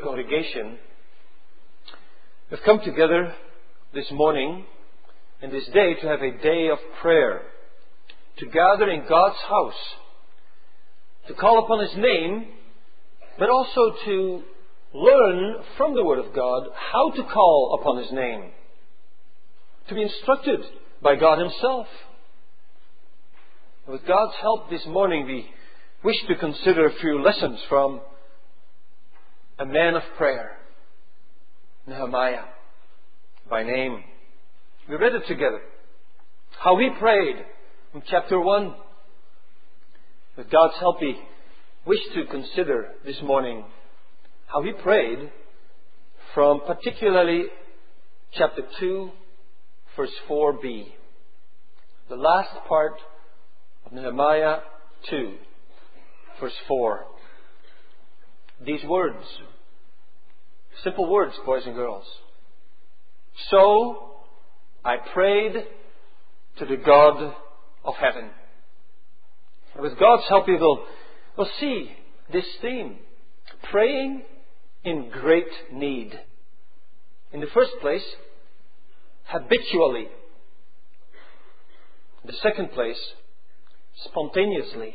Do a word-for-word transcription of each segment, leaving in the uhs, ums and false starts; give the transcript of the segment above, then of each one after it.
congregation, we've come together this morning and this day to have a day of prayer, to gather in God's house, to call upon His name, but also to learn from the Word of God how to call upon His name, to be instructed by God Himself. With God's help this morning, we wish to consider a few lessons from a man of prayer, Nehemiah, by name. We read it together. How he prayed in chapter one. With God's help, we wish to consider this morning how he prayed from particularly chapter two, verse four b. The last part of Nehemiah two, verse four. These words, simple words, boys and girls. So I prayed to the God of heaven. And with God's help, we will we'll see this theme, praying in great need. In the first place, habitually. In the second place, spontaneously.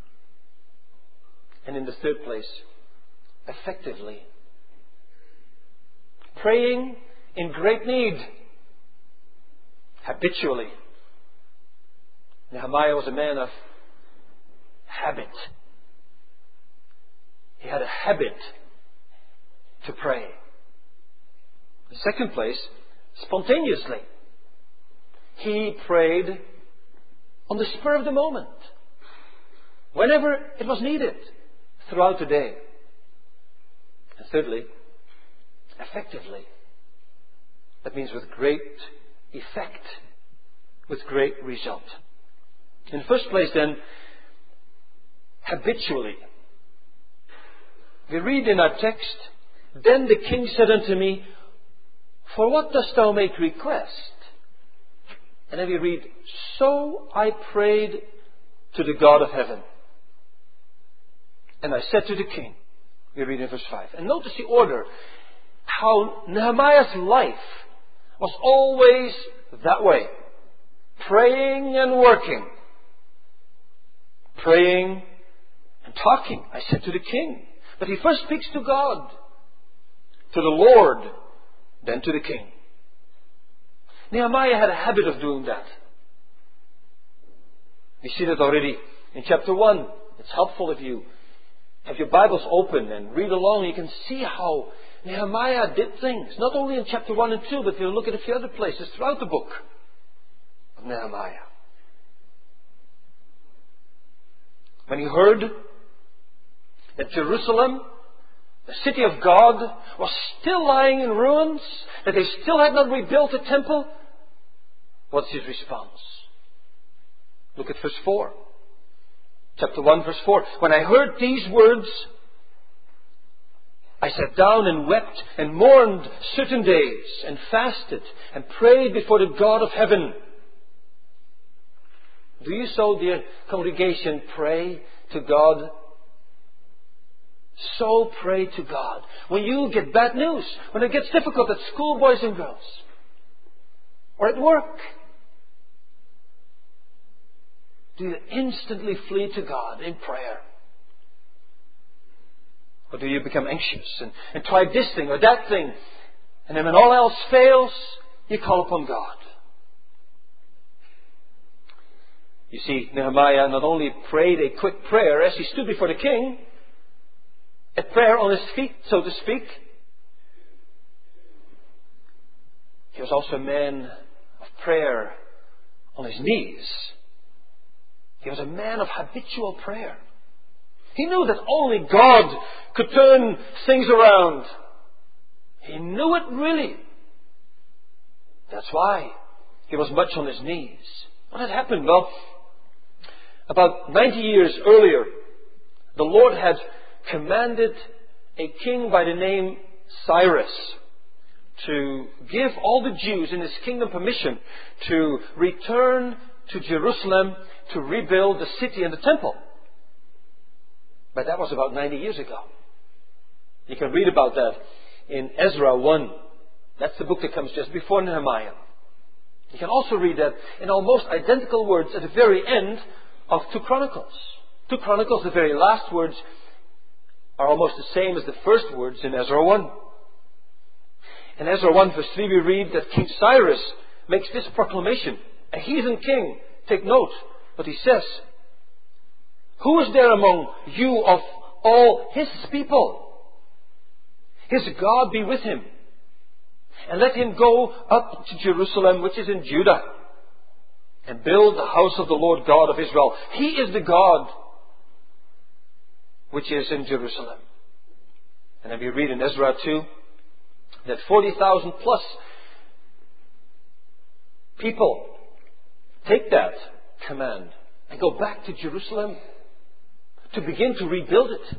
And in the third place, effectively. Praying in great need. Habitually. Nehemiah was a man of habit. He had a habit to pray. In the second place, spontaneously. He prayed on the spur of the moment. Whenever it was needed. Throughout the day. And thirdly, effectively. That means with great effect. With great result. In the first place then, habitually. We read in our text, Then the king said unto me, For what dost thou make request? And then we read, So I prayed to the God of heaven. And I said to the king, we read in verse five. And notice the order. How Nehemiah's life was always that way. Praying and working. Praying and talking. I said to the king. But he first speaks to God. To the Lord. Then to the king. Nehemiah had a habit of doing that. We see that already in chapter one. It's helpful if you have your Bibles open and read along. You can see how Nehemiah did things. Not only in chapter one and two, but we'll look at a few other places throughout the book of Nehemiah. When he heard that Jerusalem, the city of God, was still lying in ruins, that they still had not rebuilt the temple, what's his response? Look at verse four. Chapter one, verse four. When I heard these words, I sat down and wept and mourned certain days and fasted and prayed before the God of heaven. Do you so, dear congregation, pray to God? So pray to God. When you get bad news, when it gets difficult at school, boys and girls, or at work, do you instantly flee to God in prayer? Or do you become anxious and, and try this thing or that thing, and then when all else fails, you call upon God? You see, Nehemiah not only prayed a quick prayer as he stood before the king, a prayer on his feet, so to speak. He was also a man of prayer on his knees. He was a man of habitual prayer. He knew that only God could turn things around. He knew it really. That's why he was much on his knees. What had happened? Well, about ninety years earlier, the Lord had commanded a king by the name Cyrus to give all the Jews in his kingdom permission to return to Jerusalem to rebuild the city and the temple. But that was about ninety years ago. You can read about that in Ezra one. That's the book that comes just before Nehemiah. You can also read that in almost identical words at the very end of two Chronicles. two Chronicles, the very last words, are almost the same as the first words in Ezra one. In Ezra one verse three we read that King Cyrus makes this proclamation. A heathen king, take note what he says. Who is there among you of all his people? His God be with him. And let him go up to Jerusalem, which is in Judah, and build the house of the Lord God of Israel. He is the God which is in Jerusalem. And then we read in Ezra two that forty thousand plus people take that command and go back to Jerusalem to begin to rebuild it.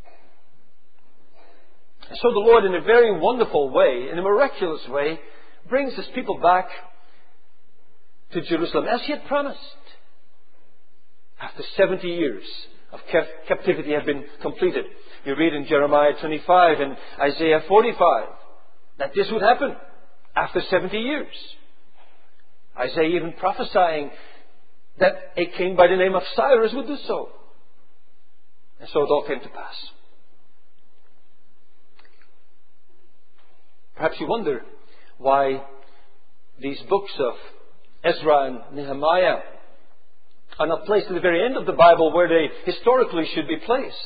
And so the Lord, in a very wonderful way, in a miraculous way, brings His people back to Jerusalem as He had promised. After seventy years of captivity have been completed. You read in Jeremiah twenty-five and Isaiah forty-five that this would happen after seventy years. Isaiah even prophesying that a king by the name of Cyrus would do so. And so it all came to pass. Perhaps you wonder why these books of Ezra and Nehemiah are not placed at the very end of the Bible where they historically should be placed.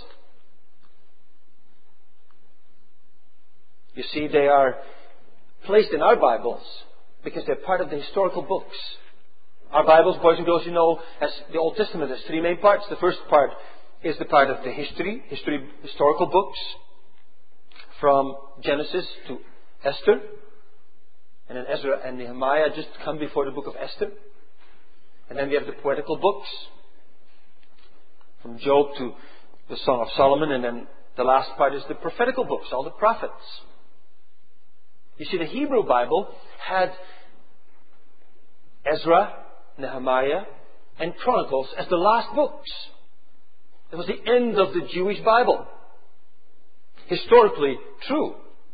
You see, they are placed in our Bibles because they're part of the historical books. Our Bibles, boys and girls, you know, as the Old Testament has three main parts. The first part is the part of the history, history, historical books, from Genesis to Esther. And then Ezra and Nehemiah just come before the book of Esther. And then we have the poetical books, from Job to the Song of Solomon. And then the last part is the prophetical books, all the prophets. You see, the Hebrew Bible had Ezra, Nehemiah, and Chronicles as the last books. It was the end of the Jewish Bible. Historically true.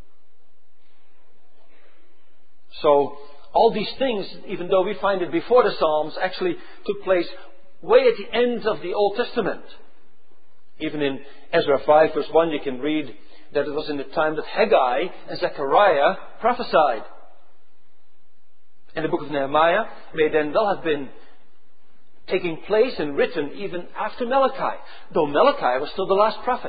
So, all these things, even though we find it before the Psalms, actually took place way at the end of the Old Testament. Even in Ezra five verse one you can read that it was in the time that Haggai and Zechariah prophesied. And the book of Nehemiah may then well have been taking place and written even after Malachi, though Malachi was still the last prophet.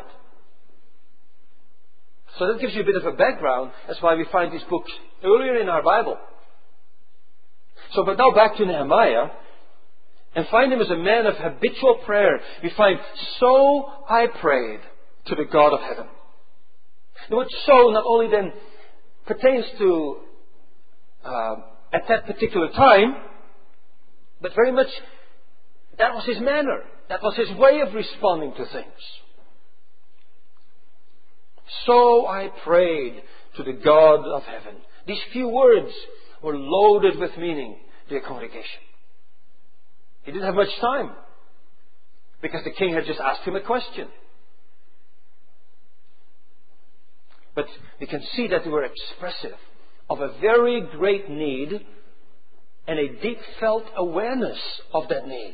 So that gives you a bit of a background. That's why we find these books earlier in our Bible. So, but now back to Nehemiah, and find him as a man of habitual prayer. We find, so I prayed to the God of heaven. The word so not only then pertains to uh, at that particular time, but very much that was his manner. That was his way of responding to things. So I prayed to the God of heaven. These few words were loaded with meaning, dear congregation. He didn't have much time because the king had just asked him a question. But we can see that they were expressive of a very great need and a deep felt awareness of that need.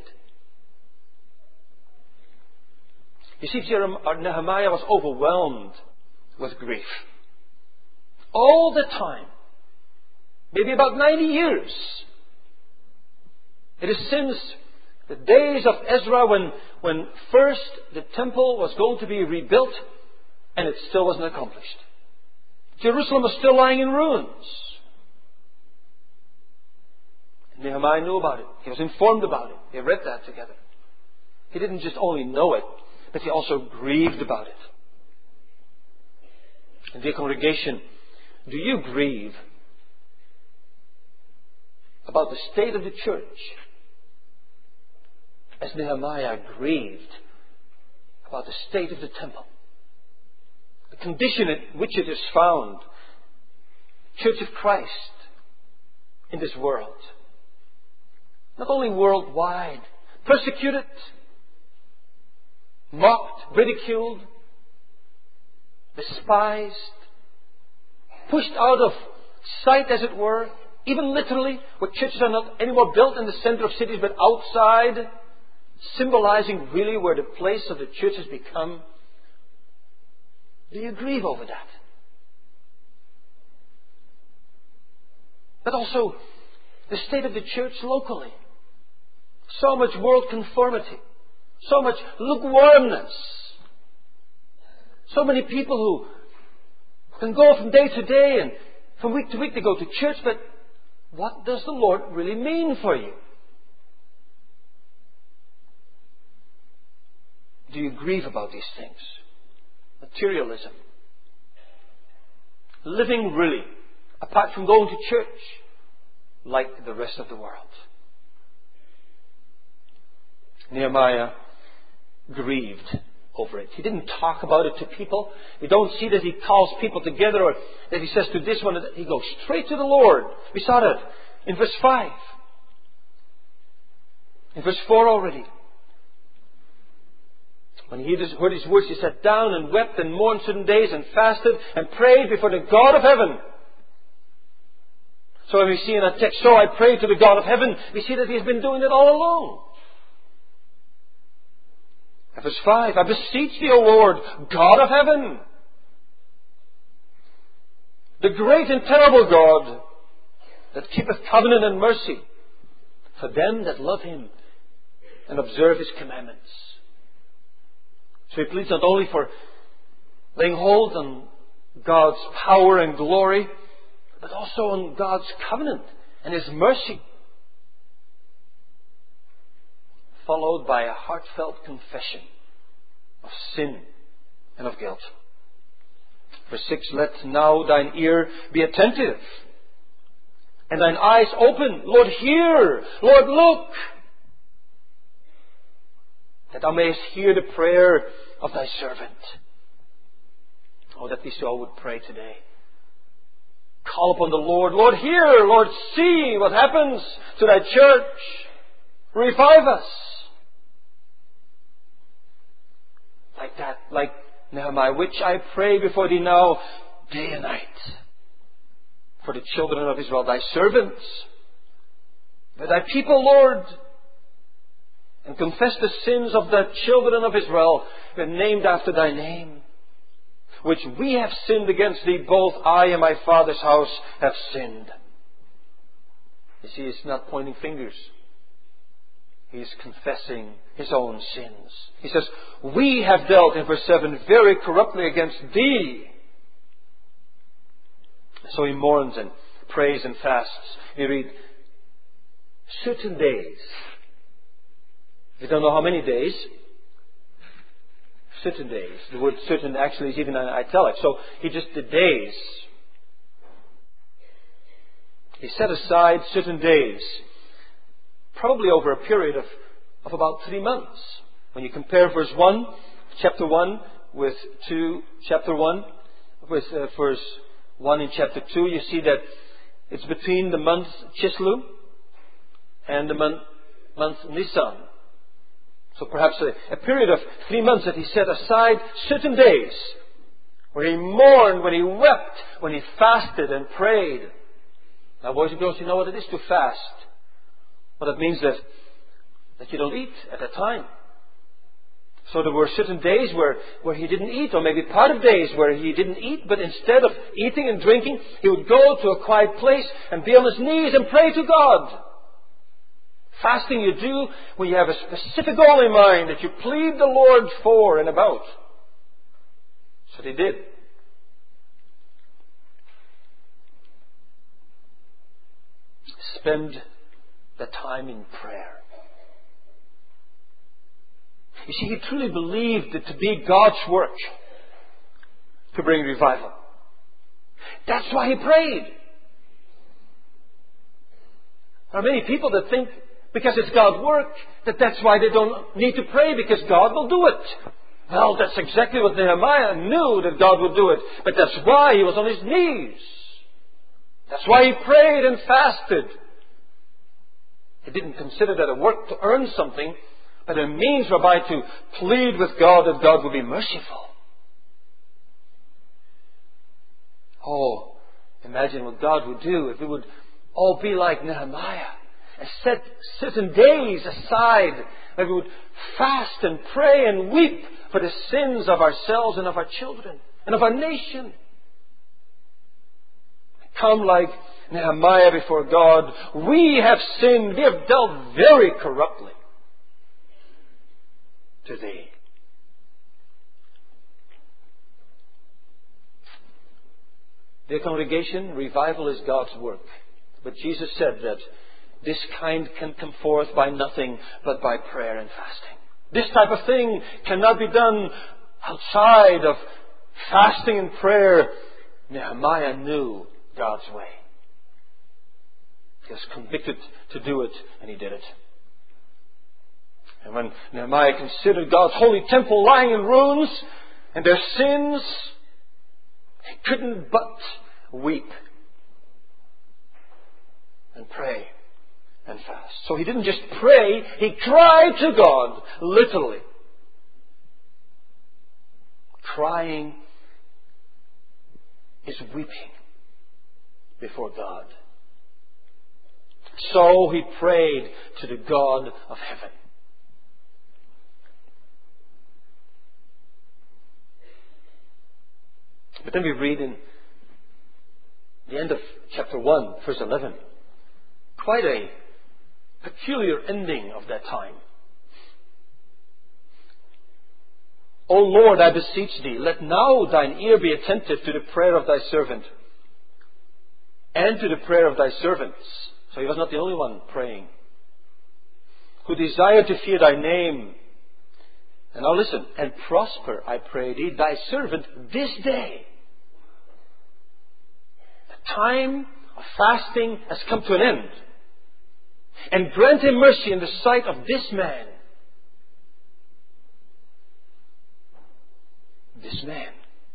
You see, Nehemiah was overwhelmed with grief. All the time. Maybe about ninety years. It is since the days of Ezra when, when first the temple was going to be rebuilt and it still wasn't accomplished. Jerusalem was still lying in ruins. Nehemiah knew about it. He was informed about it. They read that together. He didn't just only know it, but he also grieved about it. And dear congregation, do you grieve about the state of the church as Nehemiah grieved about the state of the temple? The condition in which it is found, Church of Christ in this world. Not only worldwide, persecuted, mocked, ridiculed, despised, pushed out of sight, as it were, even literally, where churches are not anymore built in the center of cities, but outside, symbolizing really where the place of the church has become. Do you grieve over that? But also the state of the church locally. So much world conformity. So much lukewarmness. So many people who can go from day to day and from week to week they go to church, but what does the Lord really mean for you? Do you grieve about these things? Materialism. Living really, apart from going to church, like the rest of the world. Nehemiah grieved over it. He didn't talk about it to people. We don't see that he calls people together or that he says to this one, he goes straight to the Lord. We saw that in verse five. In verse four already. When he heard his words, he sat down and wept and mourned certain days and fasted and prayed before the God of heaven. So when we see in that text, so I prayed to the God of heaven, we see that he's been doing it all along. And verse five, I beseech thee, O Lord, God of heaven, the great and terrible God, that keepeth covenant and mercy for them that love him and observe his commandments. So he pleads not only for laying hold on God's power and glory, but also on God's covenant and his mercy. Followed by a heartfelt confession of sin and of guilt. Verse six, let now thine ear be attentive, and thine eyes open. Lord, hear. Lord, look. That thou mayest hear the prayer of thy servant. Oh, that we so would pray today. Call upon the Lord. Lord, hear. Lord, see what happens to thy church. Revive us. Like that, like Nehemiah, which I pray before thee now, day and night. For the children of Israel, thy servants. For thy people, Lord. And confess the sins of the children of Israel, named after thy name. Which we have sinned against thee, both I and my father's house have sinned. You see, it's not pointing fingers. He is confessing his own sins. He says, we have dealt, in verse seven, very corruptly against thee. So he mourns and prays and fasts. You read, certain days. You don't know how many days. Certain days. The word certain actually is even in italics. So he just did days. He set aside certain days. Probably over a period of, of about three months. When you compare verse one, chapter one, with two, chapter one, with uh, verse one in chapter two, you see that it's between the month Chislev and the month, month Nisan. So perhaps a, a period of three months that he set aside certain days where he mourned, when he wept, when he fasted and prayed. Now, boys and girls, you know what it is to fast. Well, that means that, that you don't eat at that time. So there were certain days where, where he didn't eat, or maybe part of days where he didn't eat, but instead of eating and drinking, he would go to a quiet place and be on his knees and pray to God. Fasting you do when you have a specific goal in mind that you plead the Lord for and about. So they did. Spend the time in prayer. You see, he truly believed it to be God's work to bring revival. That's why he prayed. There are many people that think because it's God's work, that that's why they don't need to pray, because God will do it. Well, that's exactly what Nehemiah knew, that God would do it. But that's why he was on his knees. That's why he prayed and fasted. He didn't consider that a work to earn something, but a means whereby to plead with God that God would be merciful. Oh, imagine what God would do if we would all be like Nehemiah and set certain days aside that we would fast and pray and weep for the sins of ourselves and of our children and of our nation. Come like Nehemiah before God. We have sinned. We have dealt very corruptly to Thee. Dear congregation, revival is God's work. But Jesus said that this kind can come forth by nothing but by prayer and fasting. This type of thing cannot be done outside of fasting and prayer. Nehemiah knew God's way. He was convicted to do it, and he did it. And when Nehemiah considered God's holy temple lying in ruins and their sins, he couldn't but weep and pray and fast. So he didn't just pray, he cried to God, literally. Crying is weeping before God. So he prayed to the God of heaven. But then we read in the end of chapter one, verse eleven, quite a peculiar ending of that time. O Lord, I beseech Thee, let now Thine ear be attentive to the prayer of Thy servant and to the prayer of Thy servants. So he was not the only one praying. Who desire to fear Thy name. And now listen, and prosper, I pray Thee, Thy servant this day. The time of fasting has come to an end. And grant Him mercy in the sight of this man. This man.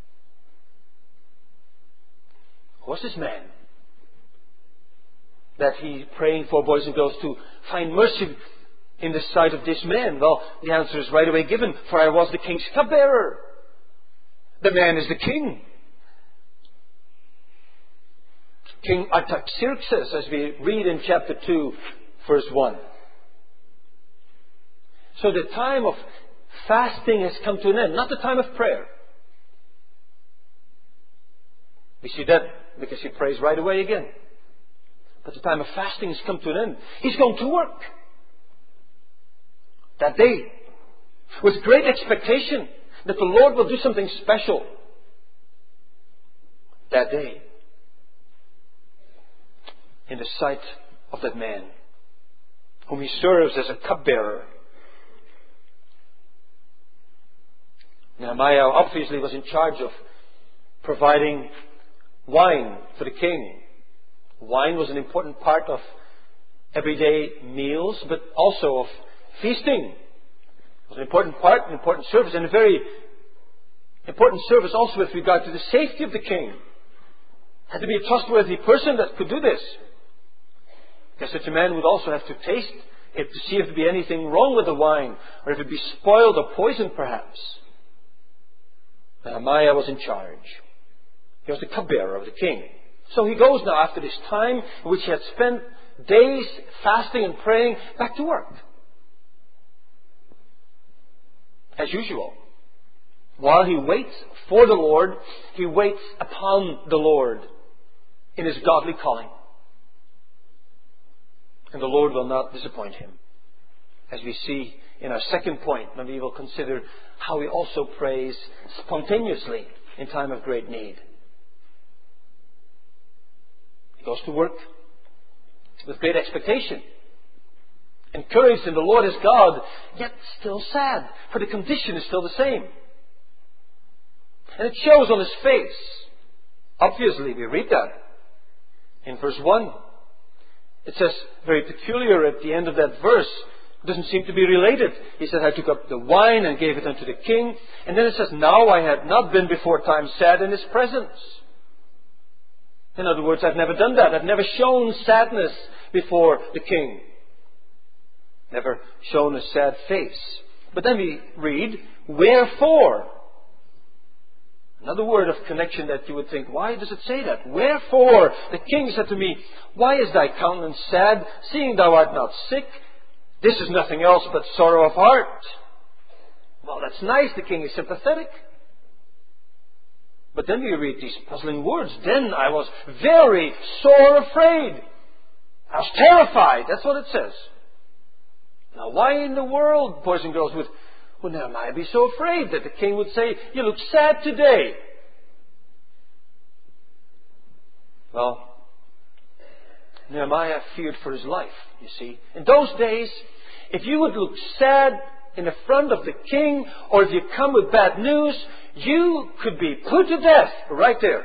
Who was this man that he's praying for, boys and girls, to find mercy in the sight of this man? Well, the answer is right away given. For I was the king's cupbearer. The man is the king. King Artaxerxes, as we read in chapter two, verse one. So the time of fasting has come to an end, not the time of prayer. We see that because he prays right away again. But the time of fasting has come to an end. He's going to work that day with great expectation that the Lord will do something special that day in the sight of that man whom he serves as a cupbearer. Nehemiah obviously was in charge of providing wine for the king. Wine was an important part of everyday meals, but also of feasting. It was an important part, an important service, and a very important service also with regard to the safety of the king. Had to be a trustworthy person that could do this. Because such a man would also have to taste it to see if there be anything wrong with the wine, or if it be spoiled or poisoned perhaps. Nehemiah was in charge. He was the cupbearer of the king. So he goes now, after this time in which he had spent days fasting and praying, back to work. As usual. While he waits for the Lord, he waits upon the Lord in his godly calling. And the Lord will not disappoint him. As we see in our second point, when we will consider how he also prays spontaneously in time of great need. He goes to work with great expectation, encouraged in the Lord as God, yet still sad, for the condition is still the same. And it shows on his face. Obviously, we read that in verse one. It says very peculiar at the end of that verse. It doesn't seem to be related. He said, I took up the wine and gave it unto the king. And then it says, now I had not been before time sad in his presence. In other words, I've never done that. I've never shown sadness before the king. Never shown a sad face. But then we read, wherefore? Another word of connection that you would think, why does it say that? Wherefore the king said to me, why is thy countenance sad, seeing thou art not sick? This is nothing else but sorrow of heart. Well, that's nice. The king is sympathetic. But then we read these puzzling words. Then I was very sore afraid. I was terrified. That's what it says. Now, why in the world, boys and girls, would, would Nehemiah be so afraid that the king would say, you look sad today? Well, Nehemiah feared for his life, you see. In those days, if you would look sad in the front of the king, or if you come with bad news, you could be put to death right there.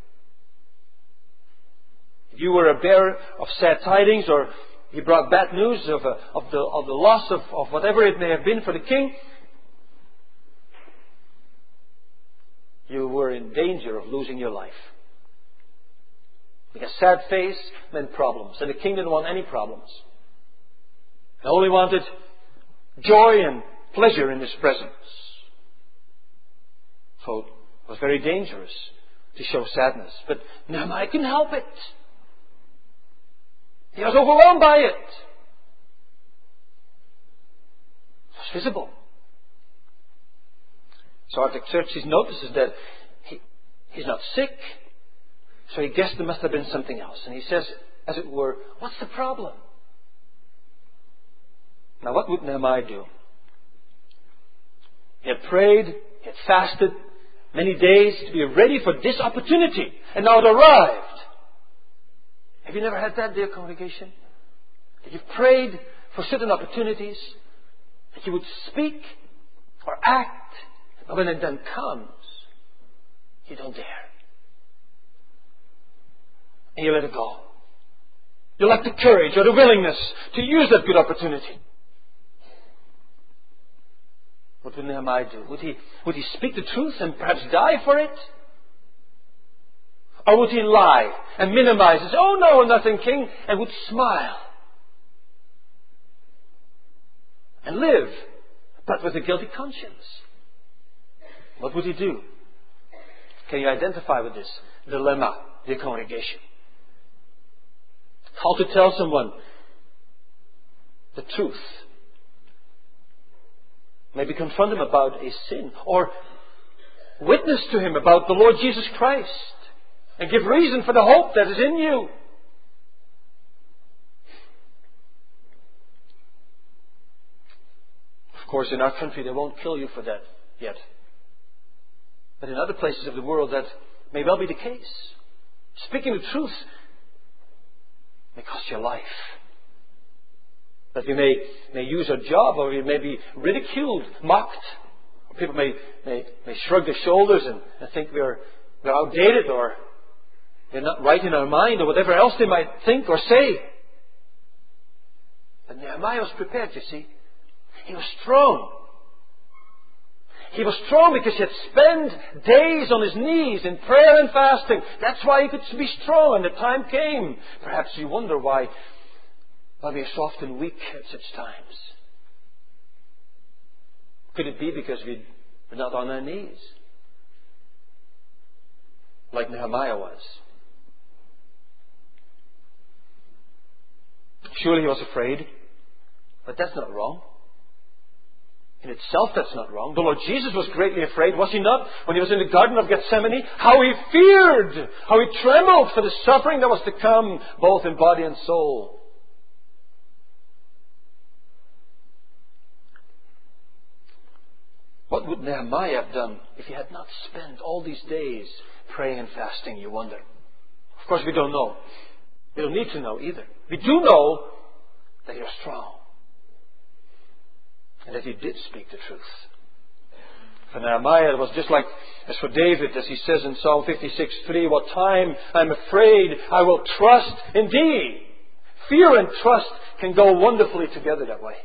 If you were a bearer of sad tidings, or you brought bad news of, a, of, the, of the loss of, of whatever it may have been for the king, you were in danger of losing your life. Because sad face meant problems, and the king didn't want any problems. He only wanted joy and pleasure in his presence. So it was very dangerous to show sadness. But Nehemiah couldn't help it. He was overwhelmed by it. It was visible. So Artaxerxes notices that he, he's not sick. So he guessed there must have been something else. And he says, as it were, what's the problem? Now what would Nehemiah do? He had prayed, he had fasted many days to be ready for this opportunity. And now it arrived. Have you never had that, dear congregation? That you've prayed for certain opportunities, that you would speak or act, but when it then comes, you don't dare. And you let it go. You lack the courage or the willingness to use that good opportunity. What would Nehemiah do? Would he, would he speak the truth and perhaps die for it? Or would he lie and minimize it? Oh no, nothing, king, and would smile and live, but with a guilty conscience? What would he do? Can you identify with this dilemma, dear congregation? How to tell someone the truth. Maybe confront him about a sin, or witness to him about the Lord Jesus Christ, and give reason for the hope that is in you. Of course, in our country, they won't kill you for that yet. But in other places of the world, that may well be the case. Speaking the truth may cost your life. That you may, may use a job, or you may be ridiculed, mocked. Or people may, may, may shrug their shoulders and, and think we're, we're outdated, or we're not right in our mind, or whatever else they might think or say. But Nehemiah was prepared, you see. He was strong. He was strong because he had spent days on his knees in prayer and fasting. That's why he could be strong, and the time came. Perhaps you wonder why, why we are so often weak at such times. Could it be because we're not on our knees? Like Nehemiah was. Surely he was afraid, but that's not wrong. In itself, that's not wrong. The Lord Jesus was greatly afraid, was he not? When he was in the Garden of Gethsemane, how he feared, how he trembled for the suffering that was to come, both in body and soul. What would Nehemiah have done if he had not spent all these days praying and fasting, you wonder? Of course, we don't know. We don't need to know either. We do know that he was strong. And that he did speak the truth. For Nehemiah, it was just like as for David, as he says in Psalm fifty-six three, what time I'm afraid, I will trust in thee. Fear and trust can go wonderfully together that way.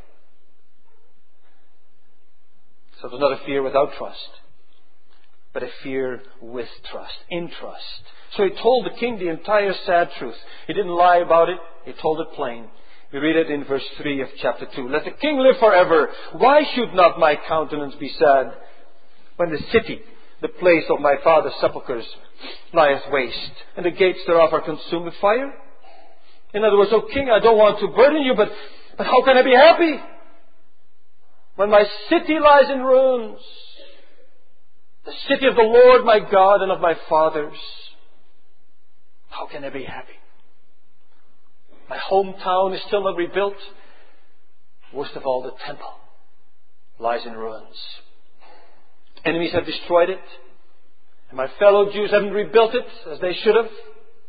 So there's not a fear without trust, but a fear with trust, in trust. So he told the king the entire sad truth. He didn't lie about it. He told it plain. We read it in verse three of chapter two. Let the king live forever. Why should not my countenance be sad when the city, the The place of my father's sepulchres lieth waste, and the gates thereof are consumed with fire. In other words, O king, I don't want to burden you, but, but how can I be happy when my city lies in ruins? The city of the Lord my God and of my fathers. How can I be happy? My hometown is still not rebuilt. Worst of all, the temple lies in ruins. Enemies have destroyed it, and my fellow Jews haven't rebuilt it as they should have.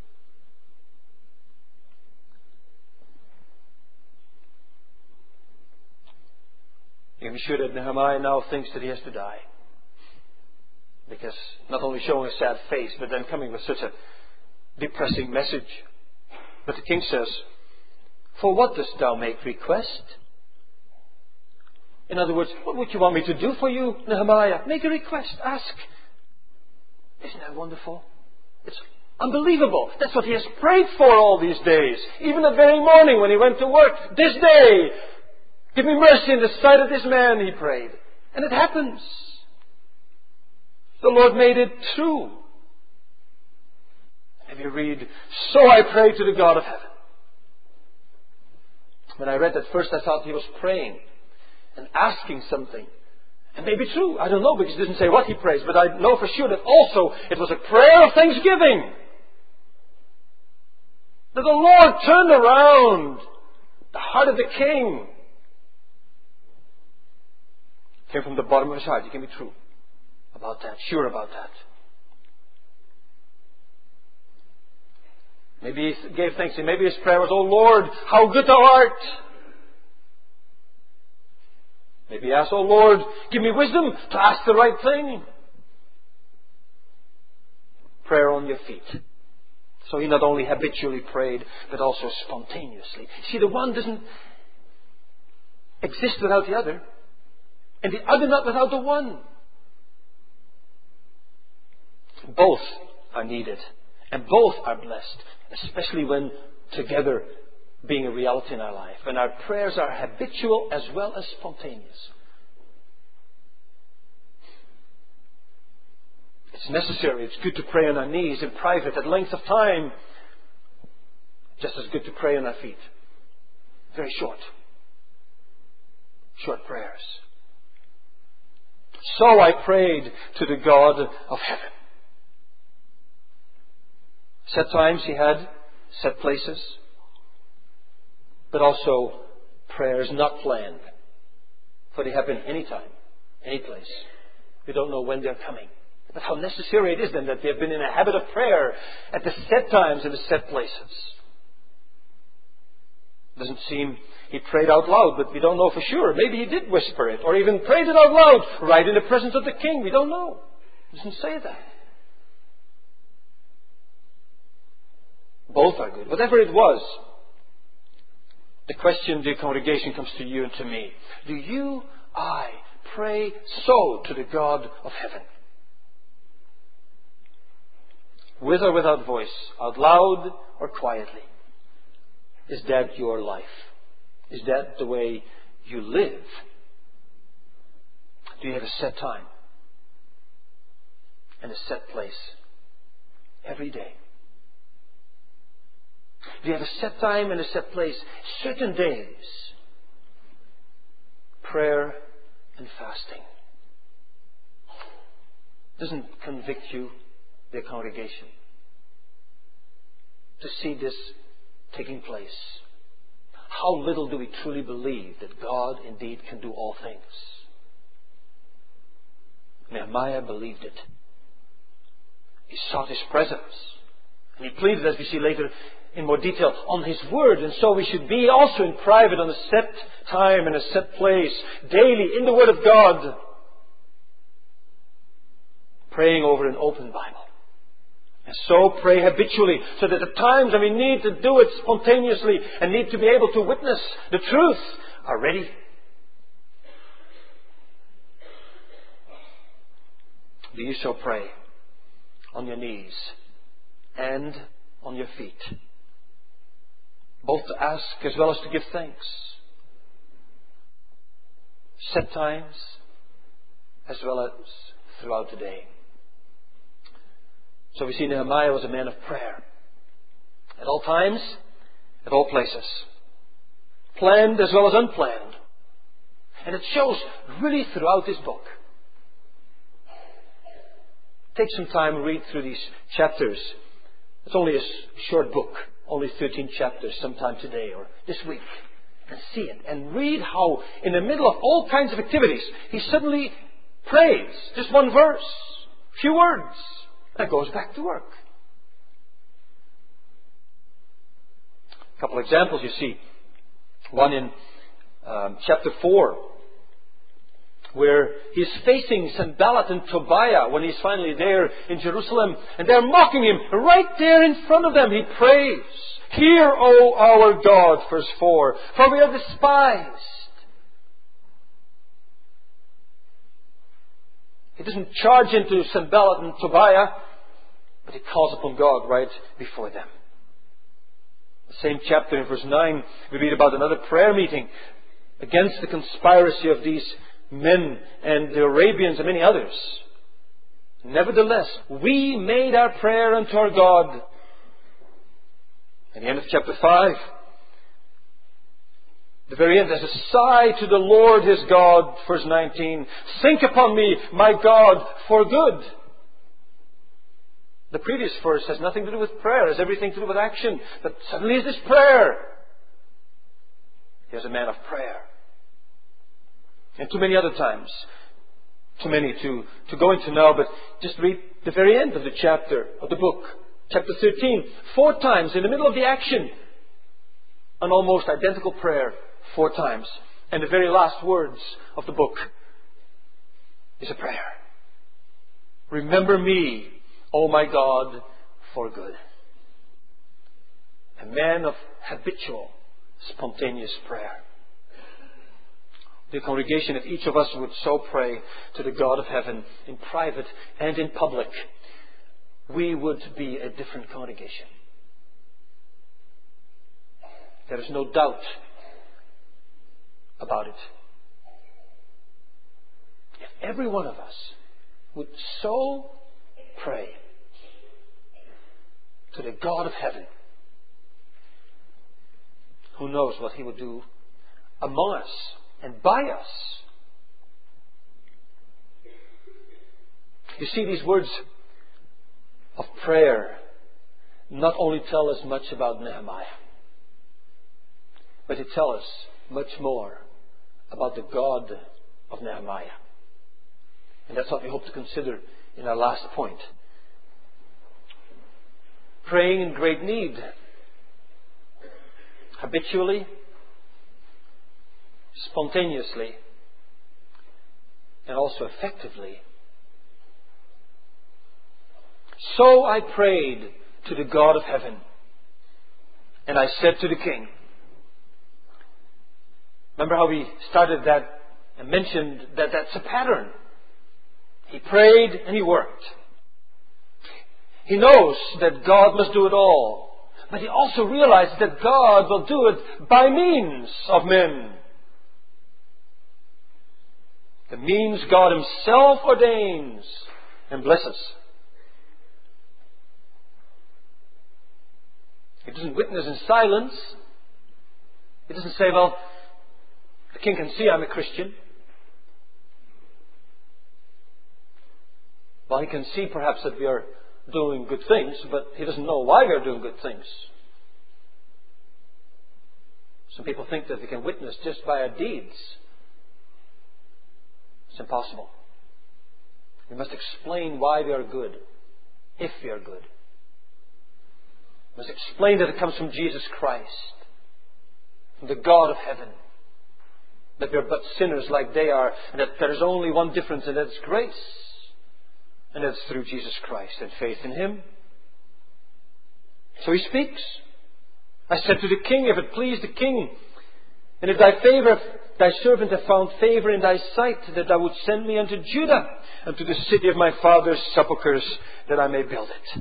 You can be sure that Nehemiah now thinks that he has to die. Because not only showing a sad face, but then coming with such a depressing message. But the king says, for what dost thou make request? In other words, what would you want me to do for you, Nehemiah? Make a request. Ask. Isn't that wonderful? It's unbelievable. That's what he has prayed for all these days. Even the very morning when he went to work. This day, give me mercy in the sight of this man, he prayed. And it happens. The Lord made it true. And you read, so I pray to the God of heaven. When I read that first, I thought he was praying and asking something. And maybe true. I don't know, because it doesn't say what he prays. But I know for sure that also it was a prayer of thanksgiving. That the Lord turned around the heart of the king. Came from the bottom of his heart. You can be true about that. Sure about that. Maybe he gave thanks. And maybe his prayer was, oh Lord, how good thou art. Maybe he asked, oh Lord, give me wisdom to ask the right thing. Prayer on your feet. So he not only habitually prayed, but also spontaneously. See, the one doesn't exist without the other. And the other not without the one. Both are needed. And both are blessed. Especially when together being a reality in our life. When our prayers are habitual as well as spontaneous. It's necessary. It's good to pray on our knees in private at length of time. Just as good to pray on our feet. Very short. Short prayers. So I prayed to the God of heaven. Set times he had, set places, but also prayers not planned. For they happen anytime, any place. We don't know when they're coming. But how necessary it is then that they have been in a habit of prayer at the set times and the set places. Doesn't seem he prayed out loud, but we don't know for sure. Maybe he did whisper it, or even prayed it out loud, right in the presence of the king. We don't know. It doesn't say that. Both are good. Whatever it was, the question, dear congregation, comes to you and to me. Do you, I, pray so to the God of heaven? With or without voice, out loud or quietly? Is that your life? Is that the way you live? Do you have a set time and a set place every day? Do you have a set time and a set place, certain days? Prayer and fasting. Doesn't convict you, the congregation, to see this taking place? How little do we truly believe that God indeed can do all things? Nehemiah believed it. He sought His presence. And he pleaded, as we see later in more detail, on His Word. And so we should be also in private on a set time and a set place, daily in the Word of God, praying over an open Bible. And so pray habitually, so that the times that we need to do it spontaneously and need to be able to witness the truth are ready. Do you so pray on your knees and on your feet? Both to ask as well as to give thanks. Set times as well as throughout the day. So we see Nehemiah was a man of prayer. At all times, at all places. Planned as well as unplanned. And it shows really throughout this book. Take some time and read through these chapters. It's only a short book. Only thirteen chapters sometime today or this week. And see it. And read how in the middle of all kinds of activities, he suddenly prays. Just one verse. Few words. And goes back to work. A couple examples you see. One in um, chapter four, where he's facing Sanballat and Tobiah when he's finally there in Jerusalem. And they're mocking him. Right there in front of them, he prays. Hear, O our God, verse four, for we are despised. He doesn't charge into Sanballat and Tobiah, but he calls upon God right before them. The same chapter in verse nine, we read about another prayer meeting against the conspiracy of these men and the Arabians and many others. Nevertheless, we made our prayer unto our God. At the end of chapter five, the very end, as a sigh to the Lord his God, verse nineteen, think upon me, my God, for good. The previous verse has nothing to do with prayer, it has everything to do with action. But suddenly is this prayer. He is a man of prayer. And too many other times, too many to, to go into now, but just read the very end of the chapter, of the book. Chapter thirteen, four times in the middle of the action, an almost identical prayer, four times. And the very last words of the book is a prayer. Remember me, O my God, for good. A man of habitual, spontaneous prayer. The congregation, if each of us would so pray to the God of heaven in private and in public, we would be a different congregation. There is no doubt about it. If every one of us would so pray to the God of heaven, who knows what He would do among us and by us. You see, these words of prayer not only tell us much about Nehemiah, but they tell us much more about the God of Nehemiah. And that's what we hope to consider in our last point. Praying in great need, habitually, spontaneously, and also effectively. So I prayed to the God of heaven, and I said to the king. Remember how we started that and mentioned that that's a pattern. He prayed and he worked. He knows that God must do it all. But he also realizes that God will do it by means of men. The means God Himself ordains and blesses. He doesn't witness in silence. He doesn't say, well, the king can see I'm a Christian. Well, he can see perhaps that we are doing good things, but he doesn't know why we are doing good things. Some people think that we can witness just by our deeds. It's impossible. We must explain why we are good, if we are good. We must explain that it comes from Jesus Christ, from the God of heaven. That we are but sinners like they are, and that there is only one difference, and that is grace. And that's through Jesus Christ and faith in Him. So he speaks. I said to the king, if it please the king, and if thy favor, thy servant have found favor in thy sight, that thou would send me unto Judah, and to the city of my father's sepulchres, that I may build it.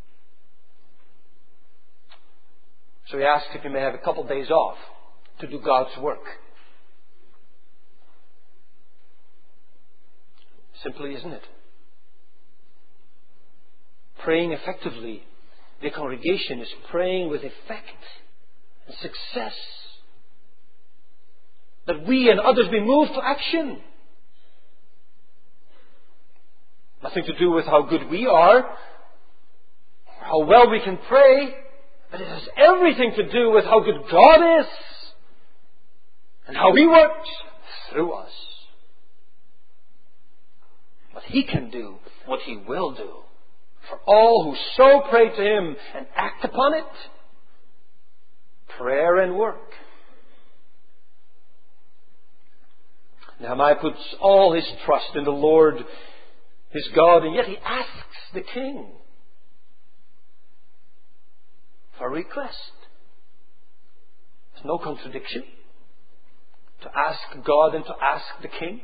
So he asked if he may have a couple days off to do God's work. Simply, isn't it? praying effectively, the congregation is praying with effect and success. That we and others be moved to action. Nothing to do with how good we are, or how well we can pray, but it has everything to do with how good God is and how He works through us. What He can do, what He will do, for all who so pray to Him and act upon it. Prayer and work. Nehemiah puts all his trust in the Lord, his God, and yet he asks the king for a request. There's no contradiction to ask God and to ask the king.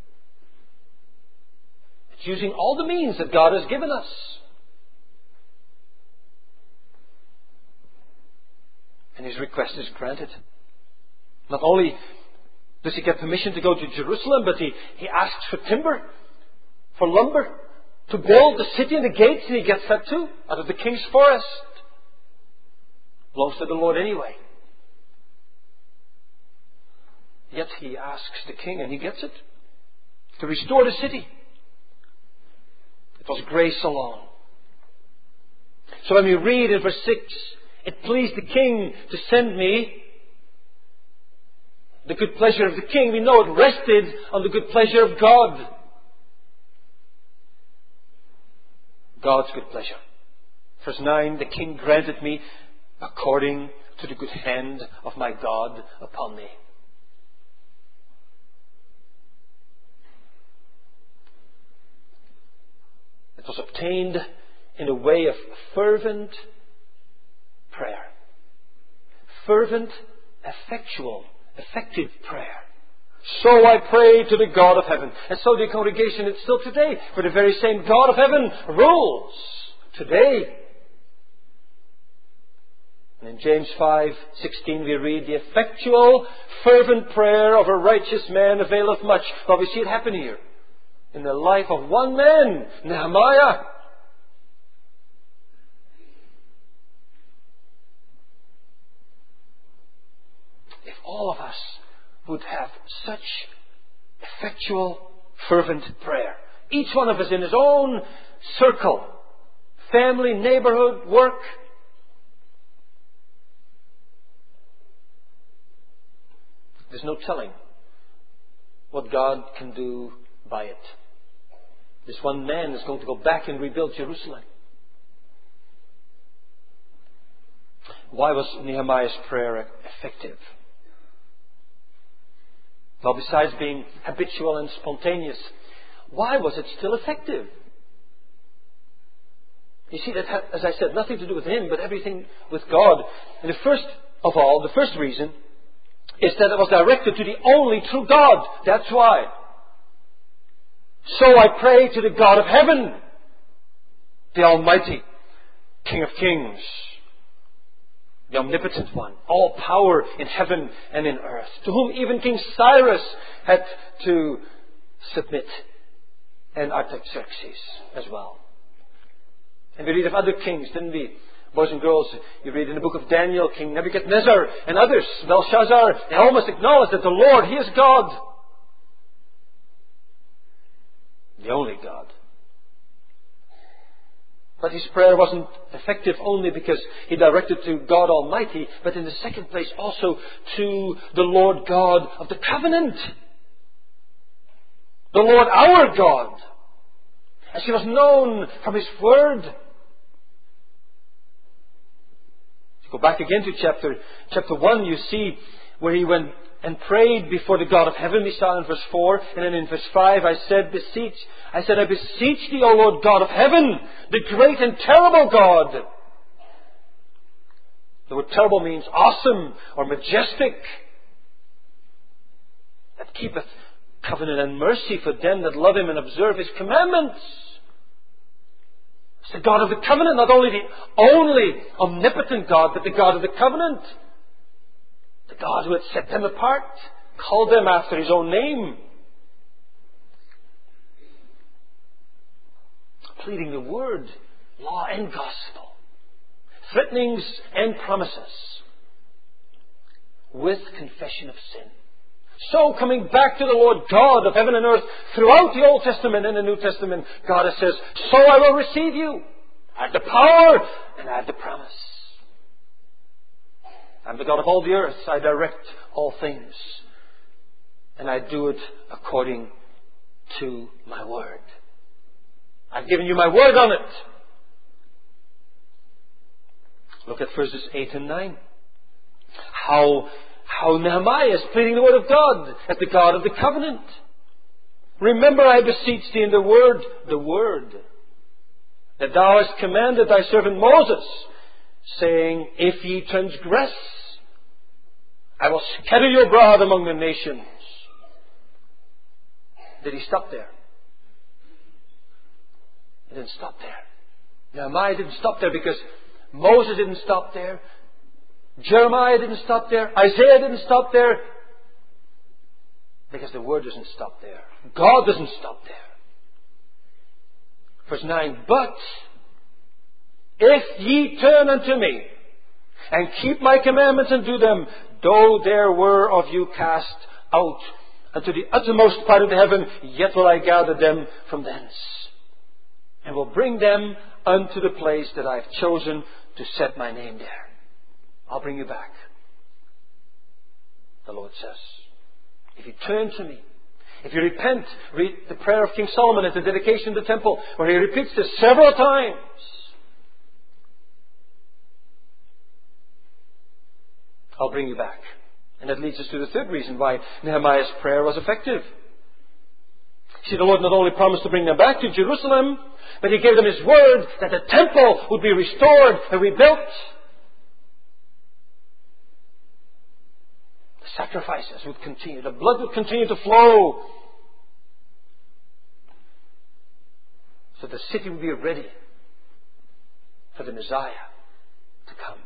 It's using all the means that God has given us. And his request is granted. Not only does he get permission to go to Jerusalem, but he, he asks for timber, for lumber, to build the city and the gates, and he gets that too, out of the king's forest. Belongs to the Lord anyway. Yet he asks the king, and he gets it, to restore the city. It was grace alone. So when we read in verse six, it pleased the king to send me, the good pleasure of the king, we know it rested on the good pleasure of God. God's good pleasure. Verse nine, the king granted me according to the good hand of my God upon me. It was obtained in a way of fervent prayer. Fervent, effectual, effective prayer. So I pray to the God of heaven. And so the congregation is still today. For the very same God of heaven rules today. And in James five sixteen we read, the effectual, fervent prayer of a righteous man availeth much. Well, we see it happen here. In the life of one man, Nehemiah. If all of us would have such effectual, fervent prayer, each one of us in his own circle, family, neighborhood, work, there's no telling what God can do by it. This one man is going to go back and rebuild Jerusalem. Why was Nehemiah's prayer effective? Well, besides being habitual and spontaneous, why was it still effective? You see, that had, as I said, nothing to do with him, but everything with God. And the first of all, the first reason, is that it was directed to the only true God. That's why. So I pray to the God of heaven, the Almighty, King of Kings, the Omnipotent One, all power in heaven and in earth, to whom even King Cyrus had to submit, and Artaxerxes as well. And we read of other kings, didn't we? Boys and girls, you read in the book of Daniel, King Nebuchadnezzar and others, Belshazzar, they almost acknowledge that the Lord, He is God. The only God. But his prayer wasn't effective only because he directed to God Almighty, but in the second place also to the Lord God of the covenant. The Lord our God. As He was known from His Word. Go back again to chapter, chapter one, you see where he went and prayed before the God of heaven. We saw in verse four. And then in verse five, I said, beseech, I said, I beseech thee, O Lord God of heaven, the great and terrible God. The word terrible means awesome or majestic. That keepeth covenant and mercy for them that love Him and observe His commandments. It's the God of the covenant, not only the only omnipotent God, but the God of the covenant. The God who had set them apart, called them after His own name. Pleading the word law and gospel, threatenings and promises, with confession of sin. So coming back to the Lord God of heaven and earth throughout the Old Testament and the New Testament, God says, so I will receive you. I have the power and I have the promise. I'm the God of all the earth. I direct all things. And I do it according to my word. I've given you my word on it. Look at verses eight and nine. How, how Nehemiah is pleading the word of God as the God of the covenant. Remember, I beseech thee in the word, the word, that thou hast commanded thy servant Moses, saying, if ye transgress, I will scatter you abroad among the nations. Did he stop there? He didn't stop there. Nehemiah didn't stop there because Moses didn't stop there. Jeremiah didn't stop there. Isaiah didn't stop there. Because the word doesn't stop there. God doesn't stop there. Verse nine, but if ye turn unto me and keep my commandments and do them, though there were of you cast out unto the uttermost part of the heaven, yet will I gather them from thence, and will bring them unto the place that I have chosen to set my name there. I'll bring you back. The Lord says, if you turn to me, if you repent, read the prayer of King Solomon at the dedication of the temple, where he repeats this several times. I'll bring you back. And that leads us to the third reason why Nehemiah's prayer was effective. See, the Lord not only promised to bring them back to Jerusalem, but He gave them His word that the temple would be restored and rebuilt. The sacrifices would continue. The blood would continue to flow. So the city would be ready for the Messiah to come.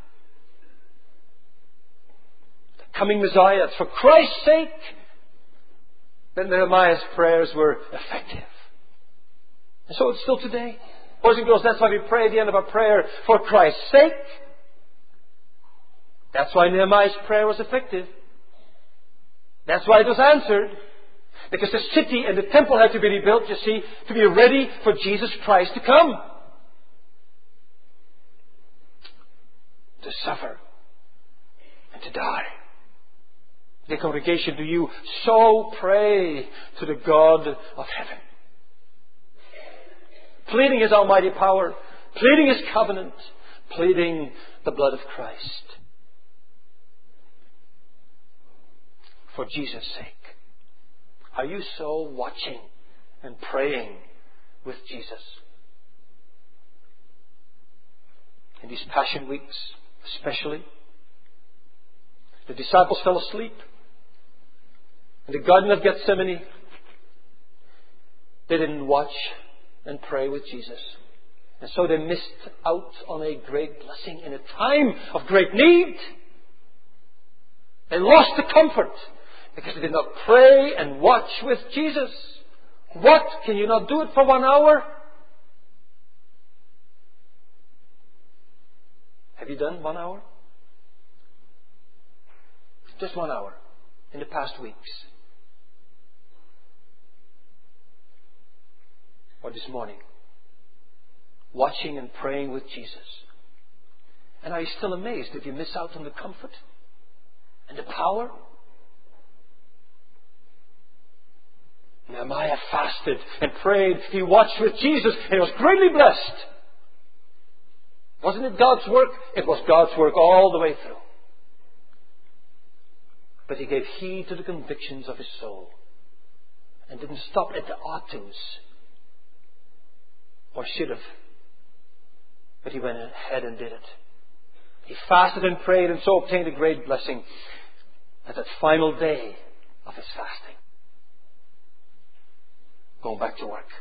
Coming Messiah, for Christ's sake, then Nehemiah's prayers were effective. And so it's still today. Boys and girls, that's why we pray at the end of our prayer, for Christ's sake. That's why Nehemiah's prayer was effective. That's why it was answered. Because the city and the temple had to be rebuilt, you see, to be ready for Jesus Christ to come. To suffer and to die. The congregation, do you so pray to the God of heaven, pleading His almighty power, pleading His covenant, pleading the blood of Christ for Jesus' sake? Are you so watching and praying with Jesus? In these Passion Weeks, especially, the disciples fell asleep. In the Garden of Gethsemane, they didn't watch and pray with Jesus. And so they missed out on a great blessing in a time of great need. They lost the comfort because they did not pray and watch with Jesus. What? Can you not do it for one hour? Have you done one hour? Just one hour in the past weeks. Or this morning. Watching and praying with Jesus. And are you still amazed if you miss out on the comfort and the power? Nehemiah fasted and prayed. He watched with Jesus and he was greatly blessed. Wasn't it God's work? It was God's work all the way through. But he gave heed to the convictions of his soul and didn't stop at the ought to's or should have. But he went ahead and did it. He fasted and prayed and so obtained a great blessing at that final day of his fasting. Going back to work.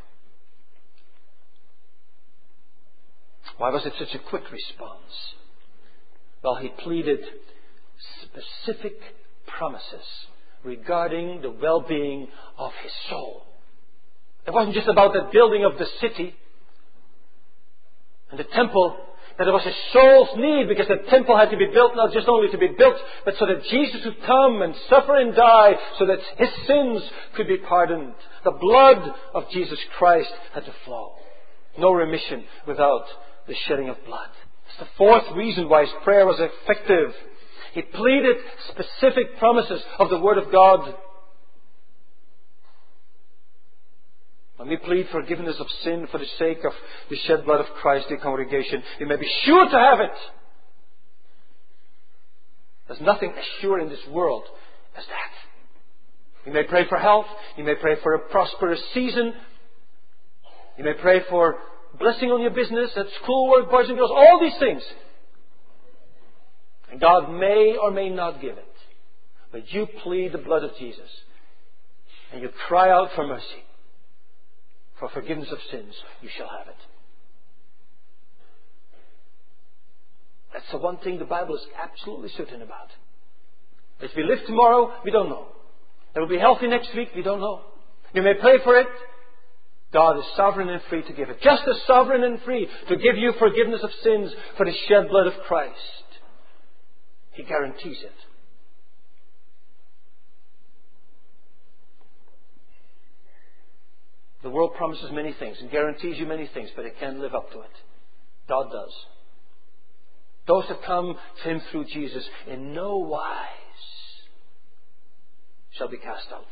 Why was it such a quick response? Well, he pleaded specific promises regarding the well-being of his soul. It wasn't just about the building of the city. And the temple, that it was his soul's need, because the temple had to be built not just only to be built, but so that Jesus would come and suffer and die, so that his sins could be pardoned. The blood of Jesus Christ had to flow. No remission without the shedding of blood. It's the fourth reason why his prayer was effective. He pleaded specific promises of the Word of God. When we plead forgiveness of sin for the sake of the shed blood of Christ, the congregation, you may be sure to have it. There's nothing as sure in this world as that. You may pray for health. You may pray for a prosperous season. You may pray for blessing on your business, at schoolwork, boys and girls, all these things. And God may or may not give it. But you plead the blood of Jesus. And you cry out for mercy. For forgiveness of sins, you shall have it. That's the one thing the Bible is absolutely certain about. If we live tomorrow, we don't know. There will be healthy next week, we don't know. You may pray for it. God is sovereign and free to give it. Just as sovereign and free to give you forgiveness of sins for the shed blood of Christ. He guarantees it. The world promises many things and guarantees you many things, but it can't live up to it. God does. Those that come to Him through Jesus in no wise shall be cast out.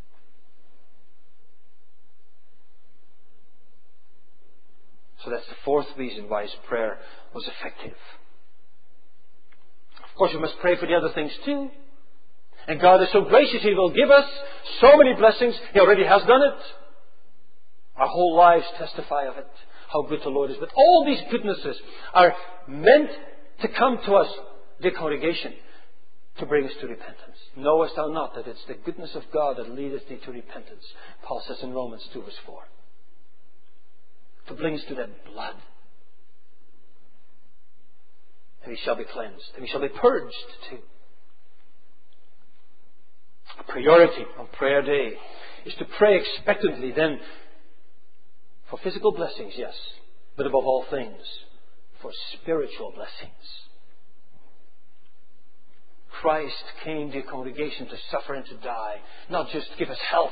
So that's the fourth reason why his prayer was effective. Of course, we must pray for the other things too. And God is so gracious, He will give us so many blessings. He already has done it. Our whole lives testify of it, how good the Lord is. But all these goodnesses are meant to come to us, the congregation, to bring us to repentance. Knowest thou not that it's the goodness of God that leadeth thee to repentance? Paul says in Romans two verse four. To bring us to that blood. And we shall be cleansed. And we shall be purged too. A priority on prayer day is to pray expectantly then for physical blessings, yes, but above all things, for spiritual blessings. Christ came to the congregation to suffer and to die, not just to give us health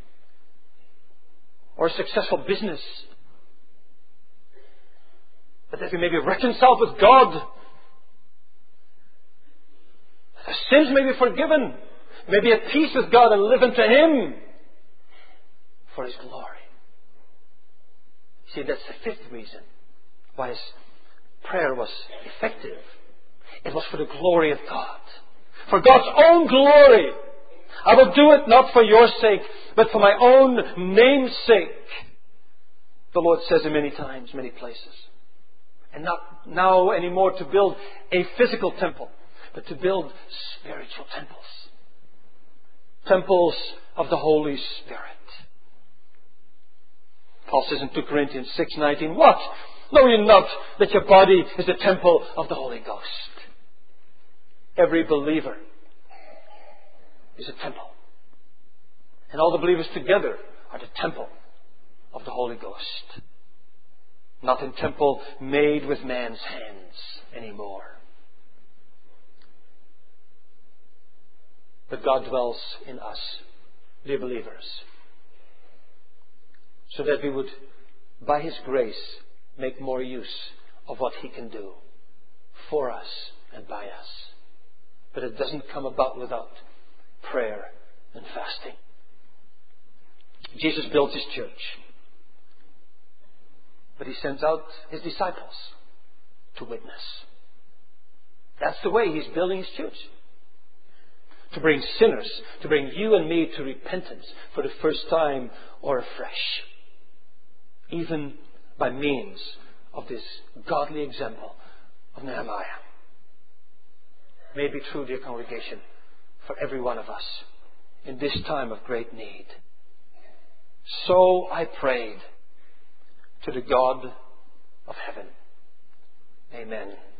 or a successful business, but that we may be reconciled with God, that our sins may be forgiven, may be at peace with God and live unto Him for His glory. See, that's the fifth reason why his prayer was effective. It was for the glory of God. For God's own glory. I will do it not for your sake, but for my own name's sake. The Lord says in many times, many places. And not now anymore to build a physical temple, but to build spiritual temples. Temples of the Holy Spirit. Paul says in two Corinthians six nineteen, what? Know ye not that your body is the temple of the Holy Ghost? Every believer is a temple. And all the believers together are the temple of the Holy Ghost. Not a temple made with man's hands anymore. But God dwells in us, dear believers, so that we would, by His grace, make more use of what He can do for us and by us. But it doesn't come about without prayer and fasting. Jesus builds His church. But He sends out His disciples to witness. That's the way He's building His church. To bring sinners, to bring you and me to repentance for the first time or afresh. Even by means of this godly example of Nehemiah. May it be true, dear congregation, for every one of us in this time of great need. So I prayed to the God of heaven. Amen.